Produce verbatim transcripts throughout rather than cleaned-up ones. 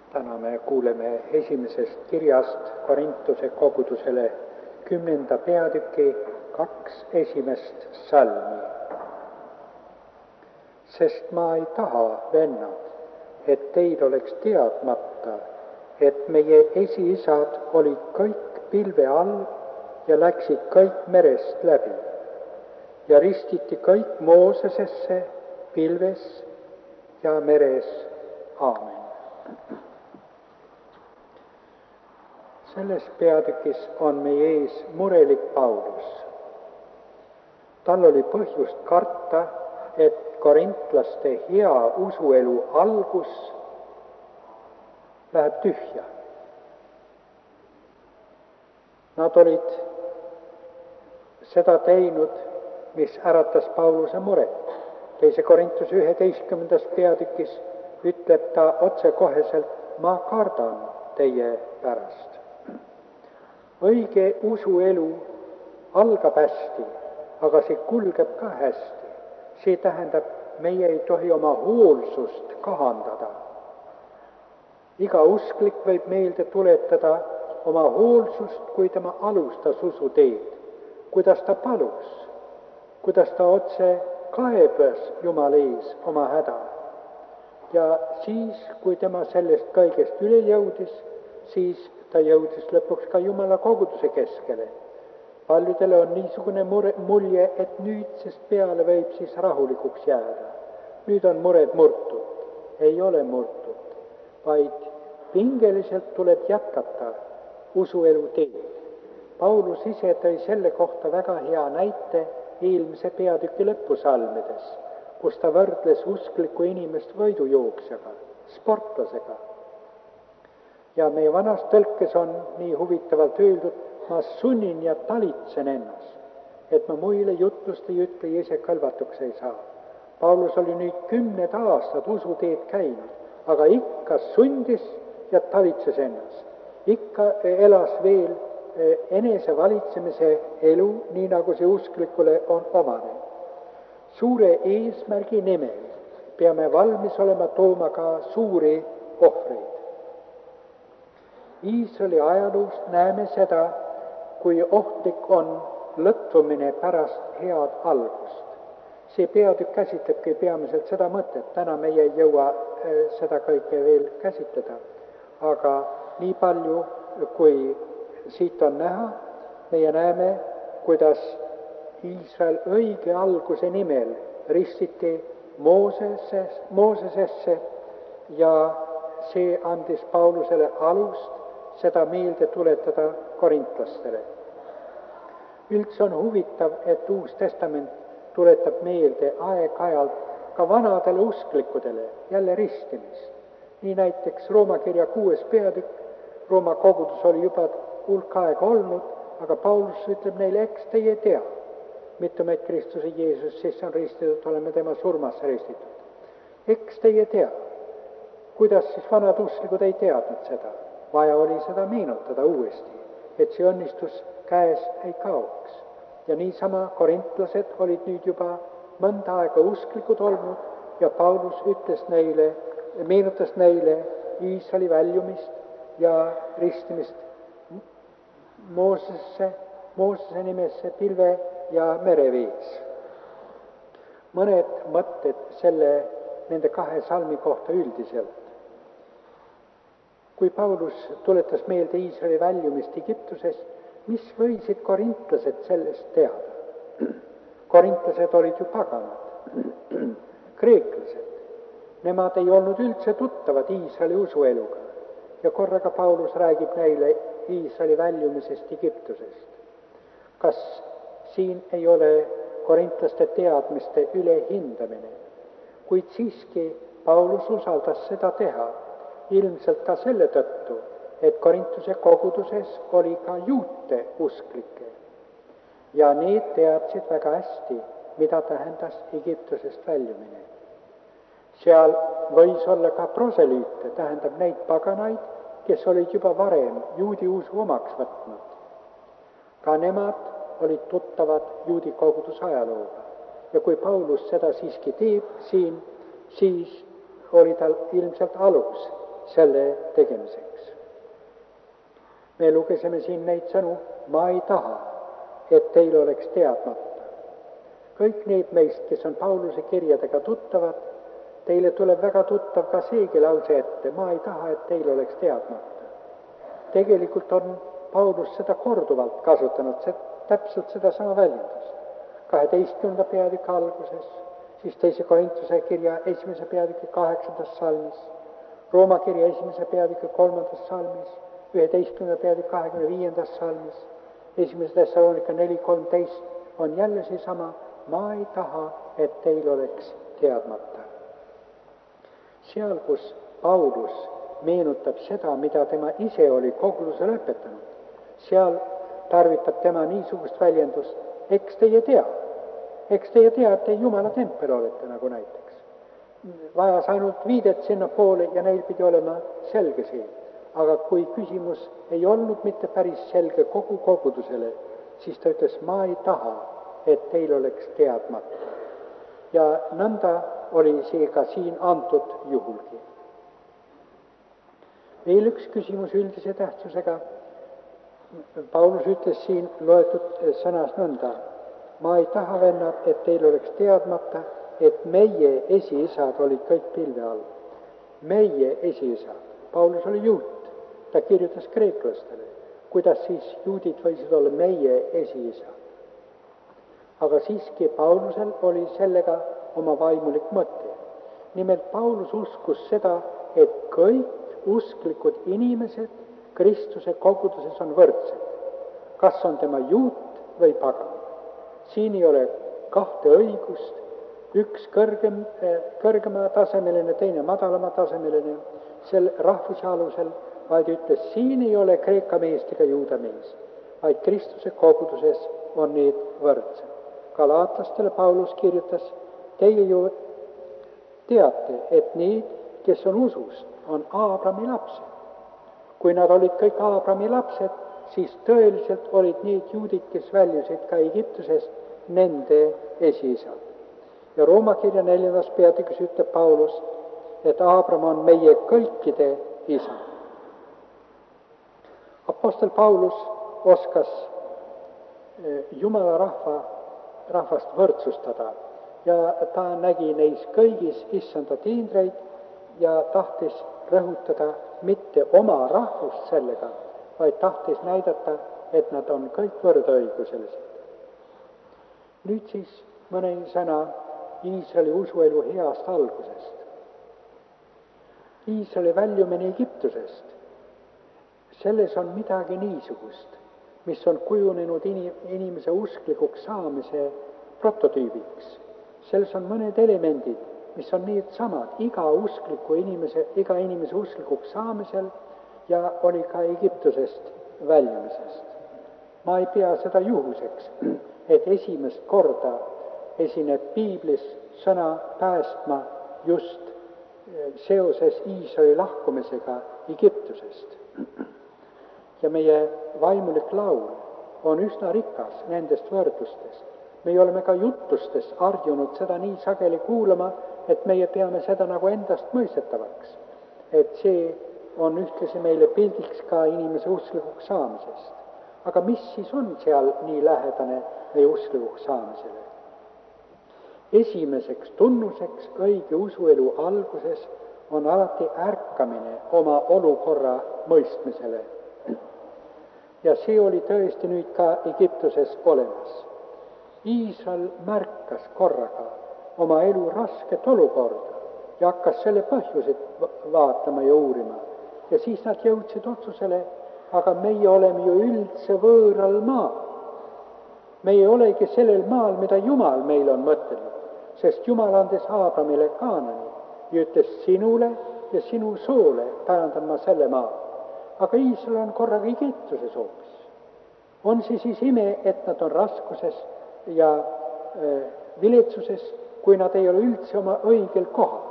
täna me kuuleme esimesest kirjast Korintuse kogudusele kümnenda peatüki kaks esimest salmi. Sest ma ei taha, vennad, et teil oleks teadmata, et meie esiisad olid kõik pilve all ja läksid kõik merest läbi ja ristiti kõik Moosesesse pilves ja meres. Aamen. Selles peatükis on meie ees murelik Paulus. Tal oli põhjust karta, et korintlaste hea usuelu algus läheb tühja. Nad olid seda teinud, mis äratas Pauluse muret. Teise Korintuse üheteistkümnendas peatükis ütleb ta otsekoheselt, ma kardan teie pärast. Õige usuelu algab hästi, aga see kulgeb ka hästi. See tähendab, meie ei tohi oma hoolsust kahandada. Iga usklik võib meelde tuletada oma hoolsust, kui tema alustas usuteed, kuidas ta palus, kuidas ta otse kaebas Jumala ees oma häda. Ja siis, kui tema sellest kõigest üle jõudis, siis ta jõudis lõpuks ka Jumala koguduse keskele. Paljudele on niisugune mure, mulje, et nüüdsest peale võib siis rahulikuks jääda. Nüüd on mured murtud. Ei ole murtud, vaid pingeliselt tuleb jätkata usuelu teed. Paulus ise tõi selle kohta väga hea näite eelmise peatüki lõpusalmides, kus ta võrdles usklikku inimest võidujooksjaga, sportlasega. Ja meie vanas tõlkes on nii huvitavalt öeldud, ma sunnin ja talitsen ennast, et ma muile jutlust ei ütle ja ise kõlvatuks ei saa. Paulus oli nüüd kümned aastad usuteed käinud, aga ikka sundis ja talitses ennast. Ikka elas veel enese valitsemise elu, nii nagu see usklikule on omane. Suure eesmärgi nimel peame valmis olema tooma ka suuri ohvreid. Iisraeli ajaloost näeme seda, kui ohtlik on lõtvumine pärast head algust. See peatükk käsitlebki peamiselt seda mõtet, täna meie ei jõua seda kõike veel käsitleda, aga nii palju, kui siit on näha, meie näeme, kuidas Iisrael õige alguse nimel ristiti Moosesesse, Moosesesse ja see andis Paulusele alust seda meelde tuletada korintlastele. Üldse on huvitav, et Uus Testament tuletab meelde aeg-ajalt ka vanadele usklikudele jälle ristimist. Nii näiteks Rooma kirja kuues peatükk, Rooma kogudus oli juba hulk aega olnud, aga Paulus ütleb neile, eks teie tea, mitu meid Kristuse Jeesus sisse on ristitud, oleme tema surmasse ristitud. Eks teie tea, kuidas siis vanad usklikud ei teadnud seda. Vaja oli seda meenutada uuesti, et see õnnistus käest ei kaoks. Ja niisama korintlased olid nüüd juba mõnda aega usklikud olnud ja Paulus ütles neile, meenutas neile Iisraeli väljumist ja ristimist Moosesse, Moosese nimesse pilve ja merevees. Mõned mõtted selle, nende kahe salmi kohta üldiselt. Kui Paulus tuletas meelde Iisraeli väljumist Egiptusest, mis võisid korintlased sellest teada? Korintlased olid ju paganad, kreeklased. Nemad ei olnud üldse tuttavad Iisraeli usueluga ja korraga Paulus räägib neile Iisraeli väljumisest Egiptusest. Kas siin ei ole korintlaste teadmiste ülehindamine? Kuid siiski Paulus usaldas seda teha, ilmselt ka selle tõttu, et Korintuse koguduses oli ka juute usklikke. Ja need teadsid väga hästi, mida tähendas Egiptusest väljumine. Seal võis olla ka proselüüte, tähendab neid paganaid, kes olid juba varem juudi usu omaks võtnud. Ka nemad olid tuttavad juudi koguduse ajalooga. Ja kui Paulus seda siiski teeb siin, siis oli tal ilmselt alus selle tegemiseks. Me lugesime siin neid sõnu, ma ei taha, et teil oleks teadmata. Kõik need meist, kes on Pauluse kirjadega tuttavad, teile tuleb väga tuttav ka seegi lause ette, ma ei taha, et teil oleks teadmata. Tegelikult on Paulus seda korduvalt kasutanud, see, täpselt seda sama väljendust. kaheteistkümnenda peatüki alguses, siis teise Korintuse kirja esimese peatüki kaheksandas salmis, Rooma kirja esimese peatüki kolmandas salmis, üheteistkümnenda peatüki kahekümne viiendas salmis, esimese Thessalonika neli kolmteist on jälle seesama, ma ei taha, et teil oleks teadmata. Seal, kus Paulus meenutab seda, mida tema ise oli kogudusele õpetanud, seal tarvitab tema niisugust väljendust, eks teie tea, eks teie tea, et te Jumala tempel olete, nagu näiteks. Vajas ainult viidet sinna poole ja neil pidi olema selge see. Aga kui küsimus ei olnud mitte päris selge kogu kogudusele, siis ta ütles, ma ei taha, et teil oleks teadmata. Ja nõnda oli see ka siin antud juhulgi. Veel üks küsimus üldise tähtsusega. Paulus ütles siin loetud sõnas nõnda, ma ei taha, vennad, et teil oleks teadmata, et meie esiisad olid kõik pilve all. Meie esiisad. Paulus oli juut, ta kirjutas kreeklastele, kuidas siis juudid võisid olla meie esiisad. Aga siiski Paulusel oli sellega oma vaimulik mõte. Nimelt Paulus uskus seda, et kõik usklikud inimesed Kristuse koguduses on võrdsed. Kas on tema juut või pagan? Siin ei ole kahte õigust, üks kõrgem, kõrgema tasemeline, teine madalama tasemeline, sel rahvuse alusel, vaid ütles, siin ei ole kreeka meest ega juuda mees, vaid Kristuse koguduses on need võrdsed. Galaatlastele Paulus kirjutas, teie ju teate, et need, kes on usust, on Aabrami lapsed. Kui nad olid kõik Aabrami lapsed, siis tõeliselt olid need juudid, kes väljusid ka Egiptusest, nende esiisad. Ja Rooma kirja neljandas peatükis ütleb Paulus, et Aabram on meie kõikide isa. Apostel Paulus oskas Jumala rahva, rahvast võrdsustada ja ta nägi neis kõigis issanda tiindreid ja tahtis rõhutada mitte oma rahvust sellega, vaid tahtis näidata, et nad on kõik võrdõiguslised. Nüüd siis mõne sõna Iisraeli usuelu heast algusest. Iisraeli väljumine Egiptusest, selles on midagi niisugust, mis on kujunenud inimese usklikuks saamise prototüübiks. Selles on mõned elemendid, mis on need samad iga uskliku inimese, iga inimese usklikuks saamisel ja oli ka Egiptusest väljumisest. Ma ei pea seda juhuseks, et esimest korda esineb piiblis sõna päästma just seoses Iisraeli lahkumisega Egiptusest. Ja meie vaimulik laul on üsna rikas nendest võrdlustest. Meie oleme ka jutustes harjunud seda nii sageli kuulama, et meie peame seda nagu endast mõistetavaks. Et see on ühtlasi meile pildiks ka inimese usklikuks saamisest. Aga mis siis on seal nii lähedane meie usklikuks saamisele? Esimeseks tunnuseks õige usuelu alguses on alati ärkamine oma olukorra mõistmisele. Ja see oli tõesti nüüd ka Egiptuses olemas. Iisrael märkas korraga oma elu rasket olukorda ja hakkas selle põhjusid vaatama ja uurima. Ja siis nad jõudsid otsusele, aga meie oleme ju üldse võõral maal. Meie olegi sellel maal, mida Jumal meil on mõtelnud, sest Jumal andes Aabramile Kaanani ja ütles sinule ja sinu soole tajandan ma selle maa. Aga Iisrael on korraga Egiptuses hoopis. On see siis ime, et nad on raskuses ja äh, viletsuses, kui nad ei ole üldse oma õigel kohal.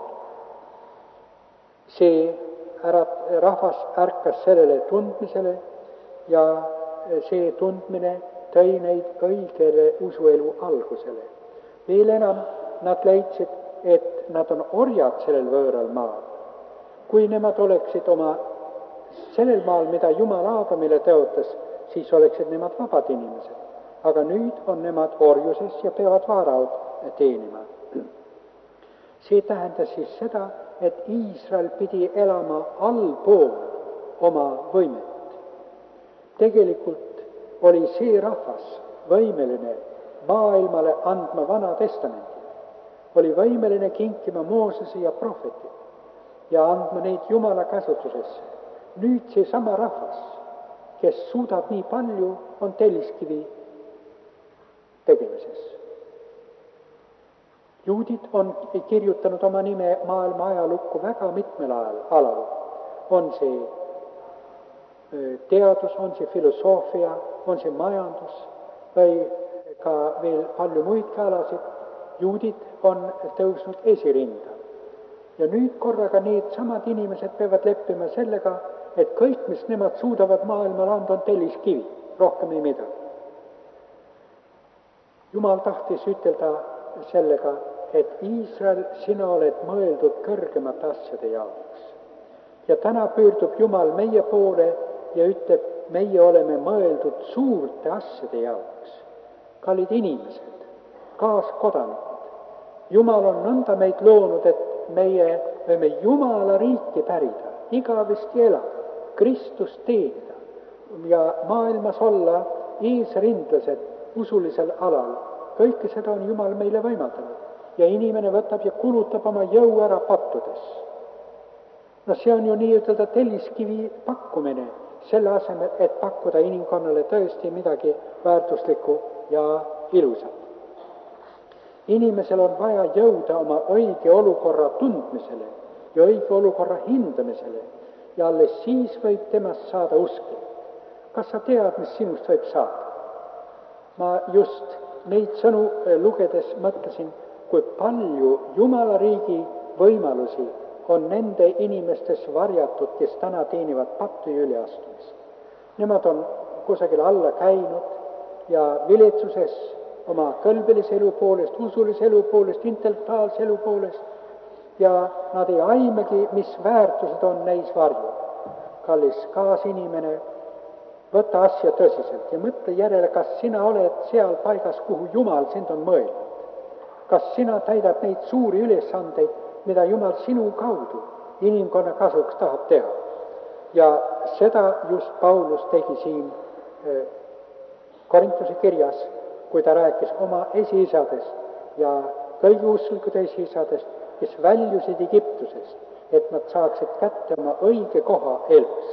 See ära, rahvas ärkas sellele tundmisele ja see tundmine tõi neid õigele usuelu algusele. Veel enam nad leidsid, et nad on orjad sellel võõral maal. kui nemad oleksid oma sellel maal, mida Jumal Aadamile tõotas, siis oleksid nemad vabad inimesed. Aga nüüd on nemad orjuses ja peavad vaaraud teenima. See tähendas siis seda, et Iisrael pidi elama allpool oma võimet. Tegelikult oli see rahvas võimeline maailmale andma Vana Testamendi, oli võimeline kinkima Moosese ja prohvetid ja andma neid Jumala käsutusesse. Nüüd see sama rahvas, kes suudab nii palju, on telliskivi tegemises. Juudid on kirjutanud oma nime maailma ajalukku väga mitmel alal. On see teadus, on see filosoofia, on see majandus või ka veel palju muidki alasid. Juudid on tõusnud esirinda. Ja nüüd korraga need samad inimesed peavad leppima sellega, et kõik, mis nemad suudavad maailmale anda, on telliskivi, rohkem ei midagi. Jumal tahtis ütelda sellega, et Iisrael, sina oled mõeldud kõrgemate asjade jaoks. Ja täna pöördub Jumal meie poole ja ütleb, meie oleme mõeldud suurte asjade jaoks. Kallid inimesed, kaaskodanikud. Jumal on nõnda meid loonud, et meie võime Jumala riiki pärida, igavesti elada, Kristust teenida ja maailmas olla eesrindlased usulisel alal. Kõike seda on Jumal meile võimaldanud. Ja inimene võtab ja kulutab oma jõu ära pattudes. No see on ju nii-ütelda telliskivi pakkumine, selle asemel, et pakkuda inimkonnale tõesti midagi väärtuslikku ja ilusat. Inimesel on vaja jõuda oma õige olukorra tundmisele ja õige olukorra hindamisele ja alles siis võib temast saada usklik. Kas sa tead, mis sinust võib saada? Ma just neid sõnu lugedes mõtlesin, kui palju Jumala riigi võimalusi on nende inimestes varjatud, kes täna teenivad pattu ja üleastumist. Nemad on kusagil alla käinud ja viletsuses oma kõlbelise elu poolest, usulise elu poolest, intellektuaalse elu poolest ja nad ei aimegi, mis väärtused on neis varju. Kallis kaasinimene, võta asja tõsiselt ja mõtle järele, kas sina oled seal paigas, kuhu Jumal sind on mõelnud. Kas sina täidad neid suuri ülesandeid, mida Jumal sinu kaudu inimkonna kasuks tahab teha. Ja seda just Paulus tegi siin Korintuse kirjas, kui ta rääkis oma esiisadest ja kõigi usklikud esiisadest, kes väljusid Egiptusest, et nad saaksid kätte oma õige koha elus.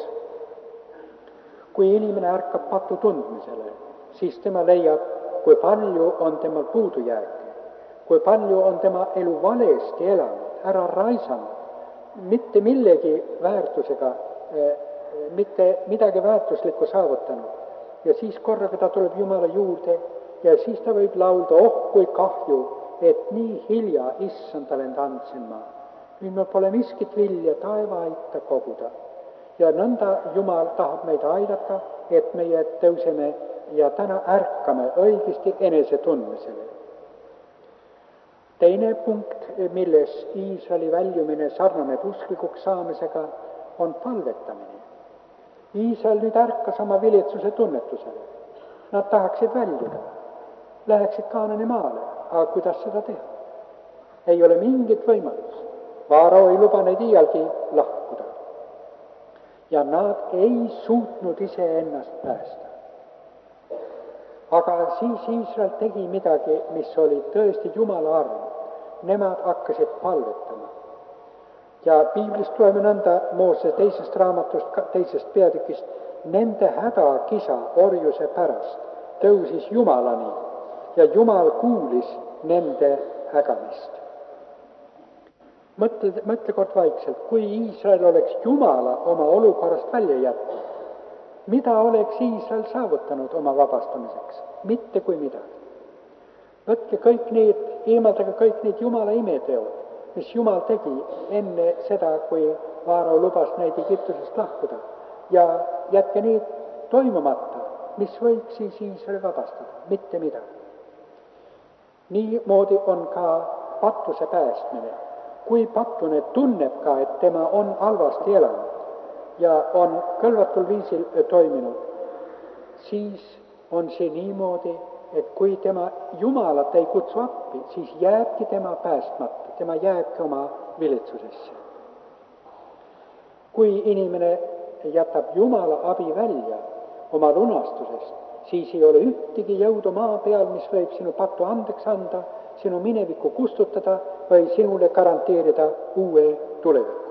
Kui inimene ärkab patu tundmisele, siis tema leiab, kui palju on temal puudujääke, kui palju on tema elu valesti elanud, ära raisanud, mitte millegi väärtusega, mitte midagi väärtuslikku saavutanud. Ja siis korraga ta tuleb Jumala juurde ja siis ta võib laulda, oh kui kahju, et nii hilja issandale andsin ma. Nüüd me pole miskit vilja taeva aita koguda. Ja nõnda Jumal tahab meid aidata, et meie tõuseme ja täna ärkame õigesti enese tundmisele. Teine punkt, milles Iisraeli väljumine sarnaneb usklikuks saamisega, on palvetamine. Iisrael nüüd ärkas oma viletsuse tunnetusele. Nad tahaksid väljuda, läheksid Kaanani maale, aga kuidas seda teha? Ei ole mingit võimalus. Vaaro ei luba neid iialgi lahkuda. Ja nad ei suutnud ise ennast päästa. Aga siis Iisrael tegi midagi, mis oli tõesti Jumala arm. Nemad hakkasid palvetama. Ja piiblist loeme nõnda Moosese teisest raamatust, teisest peatükist, nende hädakisa orjuse pärast tõusis Jumalani ja Jumal kuulis nende hägamist. Mõtle, mõtle kord vaikselt, kui Iisrael oleks Jumala oma olukorrast välja jätnud, mida oleks Iisrael saavutanud oma vabastamiseks? Mitte kui midagi. Võtke kõik need, eemaldage kõik need Jumala imeteod, mis Jumal tegi enne seda, kui Vaaro lubas neid Egiptusest lahkuda. Ja jätke need toimumata, mis võiks siis Iisraeli vabastada, mitte midagi. Niimoodi on ka patuse päästmine. kui paktune tunneb ka, et tema on halvasti elanud ja on kõlvatul viisil toiminud, siis on see niimoodi, et kui tema Jumalat ei kutsu appi, siis jääbki tema päästmata, tema jääbki oma viletsusesse. Kui inimene jätab Jumala abi välja oma lunastusest, siis ei ole ühtegi jõudu maa peal, mis võib sinu paktu andeks anda, sinu minevikku kustutada või sinule garanteerida uue tuleviku.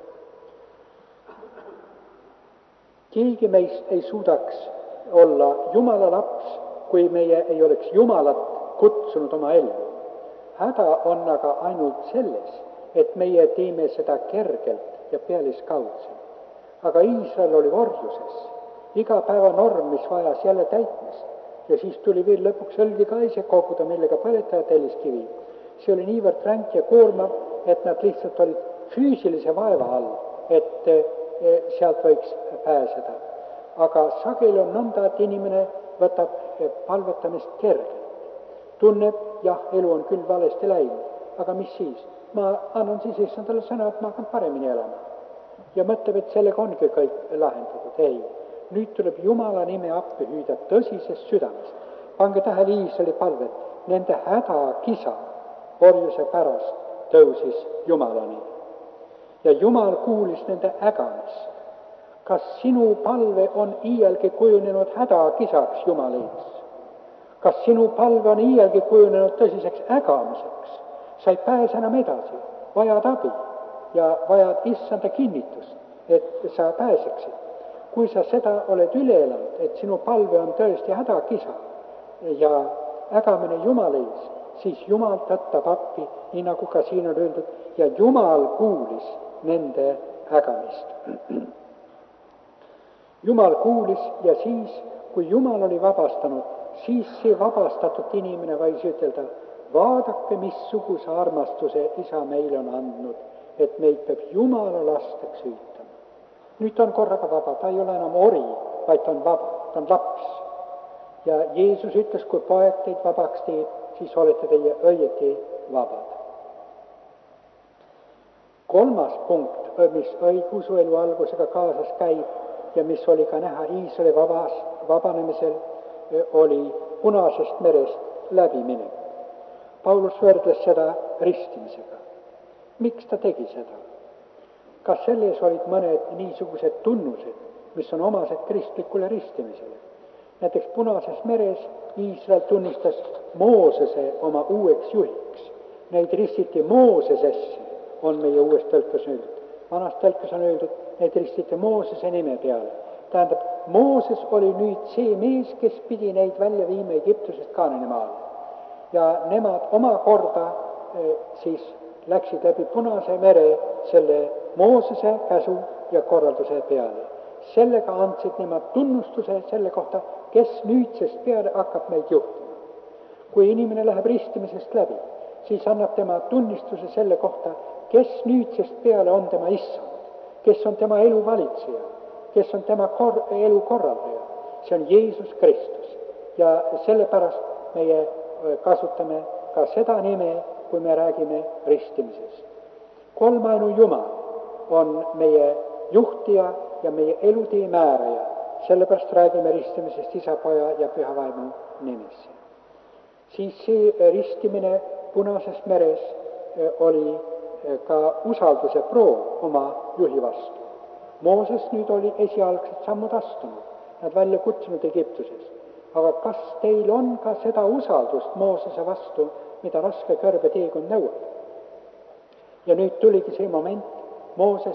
Keegi meist ei suudaks olla Jumala laps, kui meie ei oleks Jumalat kutsunud oma ellu. Häda on aga ainult selles, et meie teeme seda kergelt ja pealiskaudselt. Aga Iisrael oli orjuses, iga päeva norm, mis vajas jälle täitmist. Ja siis tuli veel lõpuks õlgikaise koguda, millega põletada telliskivi. See oli niivõrd ränk ja koormav, et nad lihtsalt olid füüsilise vaeva all, et sealt võiks pääseda. Aga sageli on nõnda, et inimene võtab palvetamist kergelt. Tunneb, jah, elu on küll valesti läinud, aga mis siis? Ma annan siis issandale sõna, et ma hakkan paremini elama. Ja mõtleb, et sellega ongi kõik lahendatud. Ei, nüüd tuleb Jumala nime appi hüüda tõsisest südamest. Pange tähele Iisraeli palvet, nende hädakisa orjuse pärast tõusis Jumalani. Ja Jumal kuulis nende ägamist. Kas sinu palve on iialgi kujunenud hädakisaks Jumala ees? Kas sinu palve on iialgi kujunenud tõsiseks ägamiseks? Sa ei pääse enam edasi, vajad abi ja vajad issanda kinnitust, et sa pääseksid. Kui sa seda oled üle elanud, et sinu palve on tõesti hädakisa ja ägamine Jumala ees, siis Jumal tõttab appi, nii nagu ka siin on öeldud, ja Jumal kuulis nende ägamist. Jumal kuulis ja siis, kui Jumal oli vabastanud, siis see vabastatud inimene võis ütelda, vaadake, missuguse armastuse isa meile on andnud, et meid peab Jumala lasteks hüütama. Nüüd ta on korraga vaba, ta ei ole enam ori, vaid ta on vaba, ta on laps. Ja Jeesus ütles, kui poeg teid vabaks teeb, siis olete teie õieti vabad. Kolmas punkt, mis õigusuelu algusega kaasas käib, ja mis oli ka näha Iisraeli vabas, vabanemisel, oli Punasest merest läbiminek. Paulus võrdles seda ristimisega. Miks ta tegi seda? Kas selles olid mõned niisugused tunnused, mis on omased kristlikule ristimisele? Näiteks Punases meres Iisrael tunnistas Moosese oma uueks juhiks. Neid ristiti Moosesesse, on meie uues tõlkes öeldud. Vanas tõlkes on öeldud, need ristiti Moosese nime peale. Tähendab, Mooses oli nüüd see mees, kes pidi neid välja viima Egiptusest Kaanani maale. Ja nemad omakorda eh, siis läksid läbi Punase mere selle Moosese käsu ja korralduse peale. Sellega andsid nemad tunnustuse selle kohta, kes nüüdsest peale hakkab meid juhtima. Kui inimene läheb ristimisest läbi, siis annab tema tunnistuse selle kohta, kes nüüdsest peale on tema issand, kes on tema elu valitseja, kes on tema kor- elu korraldaja. See on Jeesus Kristus. Ja sellepärast meie kasutame ka seda nime, kui me räägime ristimisest. Kolmainu Jumal on meie juhtija ja meie elutee määraja. Sellepärast räägime ristimisest Isa, Poja ja Püha Vaimu nimesse. Siis see ristimine Punases meres oli ka usalduse proov oma juhi vastu. Mooses nüüd oli esialgsed sammud astunud, nad välja kutsunud Egiptusest. Aga kas teil on ka seda usaldust Moosese vastu, mida raske kõrbe teekond nõuab? Ja nüüd tuligi see moment, Mooses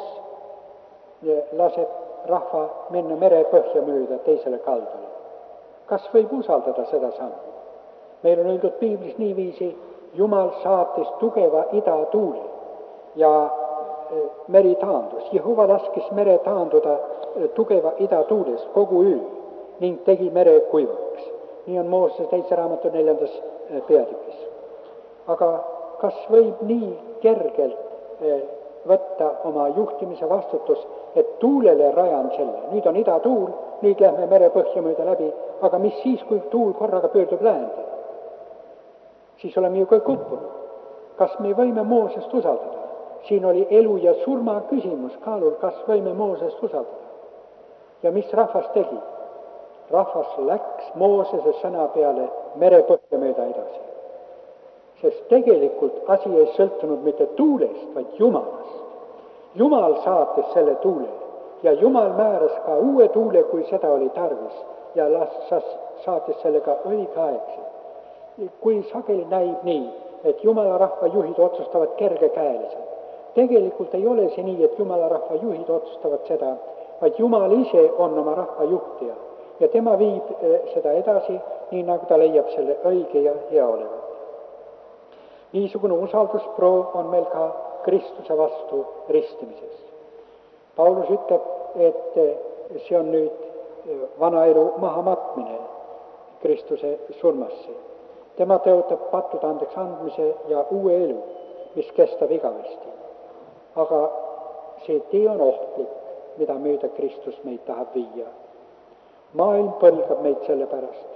laseb rahva minna mere põhja mööda teisele kaldale. Kas võib usaldada seda sammu? Meil on öeldud Piiblis niiviisi, Jumal saatis tugeva idatuule ja meri taandus. Jehova laskis mere taanduda tugeva idatuules kogu öö ning tegi mere kuivaks. Nii on Moosese teise raamatu neljandas peatükis. Aga kas võib nii kergelt võtta oma juhtimise vastutus, et tuulele rajan selle? Nüüd on idatuul, nüüd lähme mere põhja mööda läbi, aga mis siis, kui tuul korraga pöördub läände? Siis oleme ju kõik uppunud. Kas me võime Moosest usaldada? siin oli elu ja surma küsimus kaalul, kas võime Moosest usaldada. Ja mis rahvas tegi? Rahvas läks Moosese sõna peale merepõhja mööda edasi. Sest tegelikult asi ei sõltunud mitte tuulest, vaid Jumalast. Jumal saatis selle tuule ja Jumal määras ka uue tuule, kui seda oli tarvis, ja las saatis sellega õigeaegselt. Kui sageli näib nii, et Jumala rahva juhid otsustavad kergekäeliselt. Tegelikult ei ole see nii, et Jumala rahva juhid otsustavad seda, vaid Jumal ise on oma rahva juhtija ja tema viib seda edasi, nii nagu ta leiab selle õige ja hea olevat. Niisugune usaldusproov on meil ka Kristuse vastu ristimises. Paulus ütleb, et see on nüüd vana elu mahamatmine Kristuse surmasse. Tema tõotab pattude andeks andmise ja uue elu, mis kestab igavesti. Aga see tee on ohtlik, mida mööda Kristus meid tahab viia. Maailm põlgab meid selle pärast.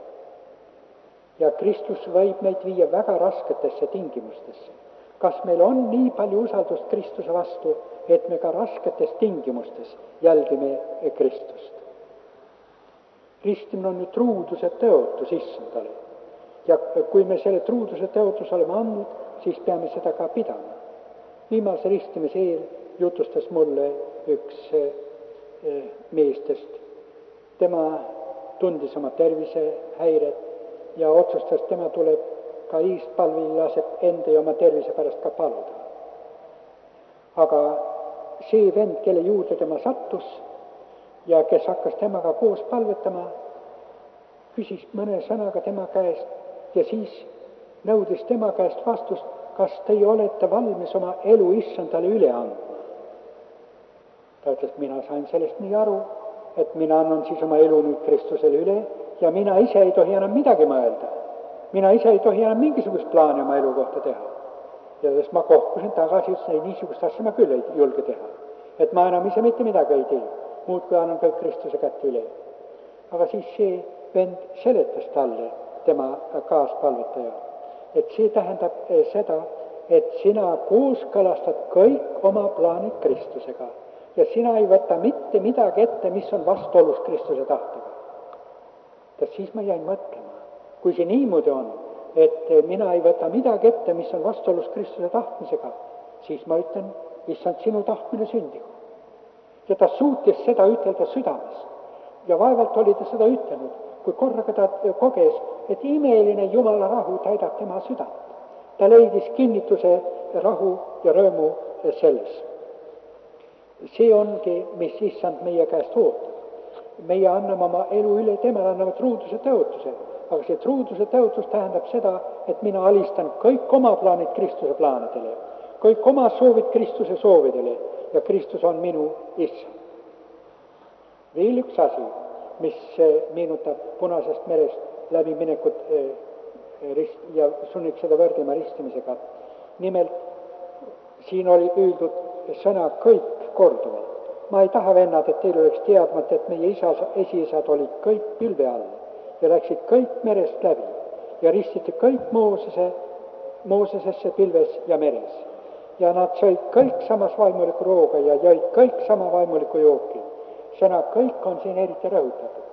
Ja Kristus võib meid viia väga rasketesse tingimustesse. Kas meil on nii palju usaldust Kristuse vastu, et me ka rasketes tingimustes jälgime Kristust? Ristimine on nüüd truuduse tõotus issandale. Ja kui me selle truuduse tõotus oleme andnud, siis peame seda ka pidama. Viimase ristimise eel jutustas mulle üks meestest. Tema tundis oma tervisehäiret ja otsustas, tema tuleb ka iistpalvil laseb enda ja oma tervise pärast ka paluda. Aga see vend, kelle juurde tema sattus ja kes hakkas temaga koos palvetama, küsis mõne sõnaga tema käest ja siis nõudis tema käest vastust, kas teie olete valmis oma elu issandale üle andma. Ta ütles, mina sain sellest nii aru, et mina annan siis oma elu nüüd Kristusele üle ja mina ise ei tohi enam midagi mõelda. Mina ise ei tohi enam mingisugust plaani oma elu kohta teha. Ja sest ma kohkusin tagasi, ütlesin, ei niisugust asja ma küll ei julge teha. Et ma enam ise mitte midagi ei tee, muud kui annan kõik Kristuse kätte üle. Aga siis see vend seletas talle, tema kaaspalvetaja, et see tähendab seda, et sina kooskõlastad kõik oma plaanid Kristusega ja sina ei võta mitte midagi ette, mis on vastuolus Kristuse tahtega. Ja siis ma jäin mõtlema, kui see niimoodi on, et mina ei võta midagi ette, mis on vastuolus Kristuse tahtmisega, siis ma ütlen, issand, sinu tahtmine sündigu. Ja ta suutis seda ütelda südames. Ja vaevalt oli ta seda ütelnud, kui korraga ta koges, et imeline Jumala rahu täidab tema südant. Ta leidis kinnituse, rahu ja rõõmu selles. See ongi, mis issand meie käest ootab. Meie anname oma elu üle, temal anname truuduse tõotuse. Aga see truuduse tõotus tähendab seda, et mina alistan kõik oma plaanid Kristuse plaanidele, kõik oma soovid Kristuse soovidele ja Kristus on minu issand. Veel üks asi, mis meenutab Punasest merest läbi minekut ja sunnib seda võrdlema ristimisega. Nimelt, siin oli öeldud sõna kõik korduvalt. Ma ei taha, vennad, et teil oleks teadmata, et meie isa, esiisad olid kõik pilve all ja läksid kõik merest läbi ja ristiti kõik Moosese, Moosesesse pilves ja meres. Ja nad sõid kõik samas vaimuliku rooga ja jõid kõik sama vaimuliku jooki. Sõna kõik on siin eriti rõhutatud.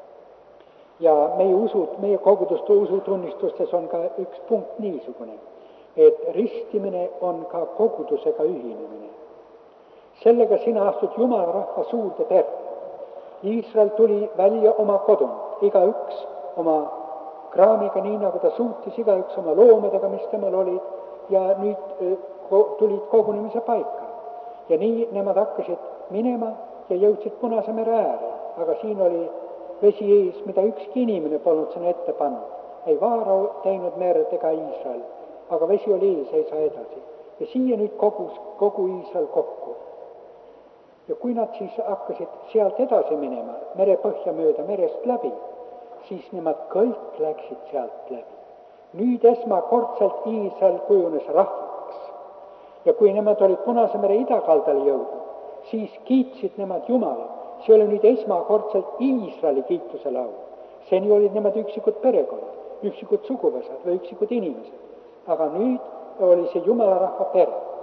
Ja meie usud, meie koguduste usutunnistustes on ka üks punkt niisugune, et ristimine on ka kogudusega ühinemine. Sellega sina astud Jumala rahva suurde perre. Iisrael tuli välja oma kodunt, igaüks oma kraamiga, nii nagu ta suutis, igaüks oma loomedega, mis temal olid, ja nüüd tulid kogunemise paika. Ja nii nemad hakkasid minema ja jõudsid Punase mere ääre, aga siin oli vesi ees, mida ükski inimene polnud sinna ette pannud. Ei Vaarao teinud merd ega Iisrael, aga vesi oli ees, ei saa edasi. Ja siia nüüd kogus kogu Iisrael kokku. Ja kui nad siis hakkasid sealt edasi minema, mere põhja mööda merest läbi, siis nemad kõik läksid sealt läbi. Nüüd esmakordselt Iisrael kujunes rahvaks. Ja kui nemad olid Punase mere idakaldale jõudnud, siis kiitsid nemad Jumalat. See oli nüüd esmakordselt Iisraeli kiituse laul. Seni olid nemad üksikud perekonnad, üksikud suguvõsad või üksikud inimesed. Aga nüüd oli see Jumala rahva pere.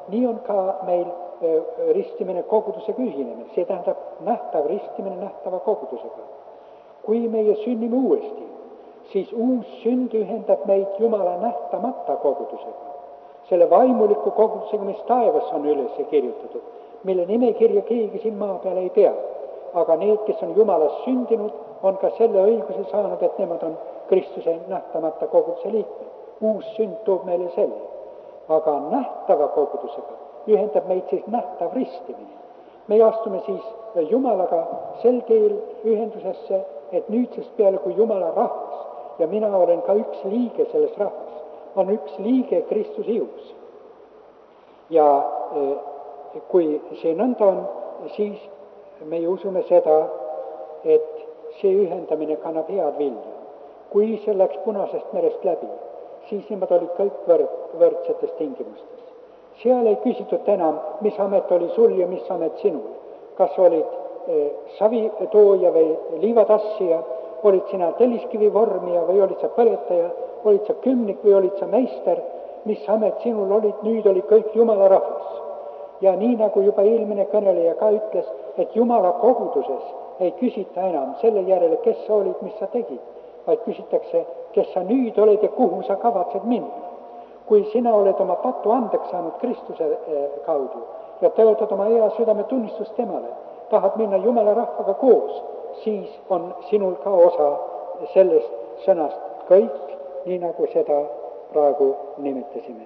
nii on ka meil ristimine kogudusega ühinemine, see tähendab nähtav ristimine nähtava kogudusega. kui meie sünnime uuesti, siis uus sünd ühendab meid Jumala nähtamata kogudusega, selle vaimuliku kogudusega, mis taevas on üles kirjutatud, mille nimekirja keegi siin maa peal ei tea. aga need, kes on Jumalas sündinud, on ka selle õiguse saanud, et nemad on Kristuse nähtamata koguduse liikmed. uus sünd toob meile selle. aga nähtava kogudusega ühendab meid siis nähtav ristimine. me astume siis Jumalaga sel teel ühendusesse, et nüüdsest peale, kui Jumala rahvas ja mina olen ka üks liige selles rahvas, on üks liige Kristuse ihus. ja kui see nõnda on, siis meie usume seda, et see ühendamine kannab head vilja. kui see läks Punasest merest läbi, siis nemad olid kõik võrd, võrdsetes tingimustes. seal ei küsitud enam, mis amet oli sul ja mis amet sinul. kas olid eh, savitooja või liivatassija, olid sina telliskivi vormija või olid sa põletaja, olid sa kümnik või olid sa meister, mis amet sinul olid, nüüd oli kõik Jumala rahvas. ja nii, nagu juba eelmine kõneleja ka ütles, et Jumala koguduses ei küsita enam selle järele, kes sa olid, mis sa tegid, vaid küsitakse, kes sa nüüd oled ja kuhu sa kavatsed minna. kui sina oled oma patu andeks saanud Kristuse kaudu ja tõotad oma hea südametunnistust temale, tahad minna Jumala rahvaga koos, siis on sinul ka osa sellest sõnast kõik, nii nagu seda praegu nimetasime.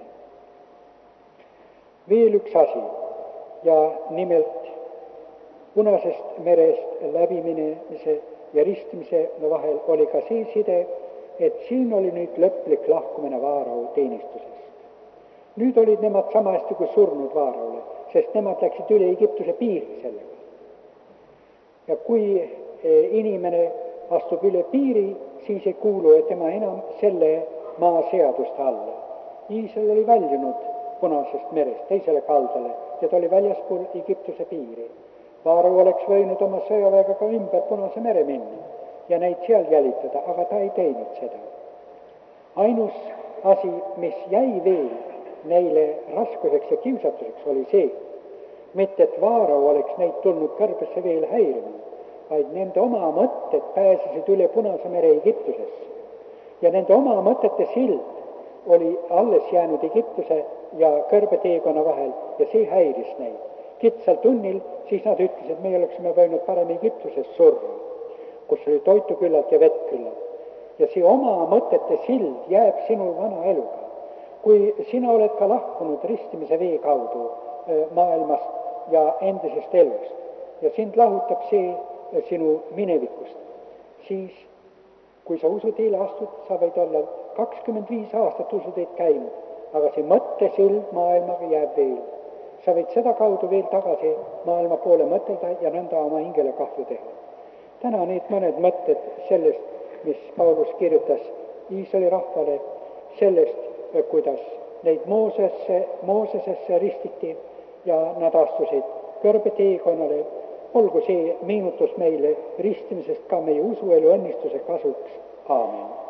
veel üks asi, ja nimelt Punasest merest läbiminemise ja ristimise vahel oli ka see side, et siin oli nüüd lõplik lahkumine Vaarao teenistusest. nüüd olid nemad sama hästi kui surnud Vaaraole, sest nemad läksid üle Egiptuse piiri sellega. ja kui inimene astub üle piiri, siis ei kuulu tema enam selle maa seaduste alla. Iisrael oli väljunud Punasest merest teisele kaldale ja ta oli väljaspool Egiptuse piiri. Vaarao oleks võinud oma sõjaväega ka ümber Punase mere minna ja neid seal jälitada, aga ta ei teinud seda. ainus asi, mis jäi veel neile raskuseks ja kiusatuseks, oli see, mitte et Vaarao oleks neid tulnud kõrbesse veel häirima, vaid nende oma mõtted pääsesid üle Punase mere Egiptusesse. ja nende oma mõtete sild oli alles jäänud Egiptuse ja kõrbeteekonna vahel ja see häiris neid. kitsal tunnil siis nad ütlesid, me oleksime võinud parem Egiptuses surra, kus oli toitu küllalt ja vett küllalt. ja see oma mõtete sild jääb sinul vana eluga. kui sina oled ka lahkunud ristimise vee kaudu maailmast ja endisest elust ja sind lahutab see sinu minevikust, siis kui sa usuteele astud, sa võid olla kakskümmend viis aastat usuteed käinud, aga see mõttesild maailmaga jääb veel. sa võid seda kaudu veel tagasi maailma poole mõtelda ja nõnda oma hingele kahju teha. täna need mõned mõtted sellest, mis Paulus kirjutas Iisraeli rahvale, sellest, kuidas neid Moosesse, Moosesesse ristiti ja nad astusid kõrbeteekonnale. olgu see meenutus meile ristimisest ka meie usuelu õnnistuse kasuks. Aamen.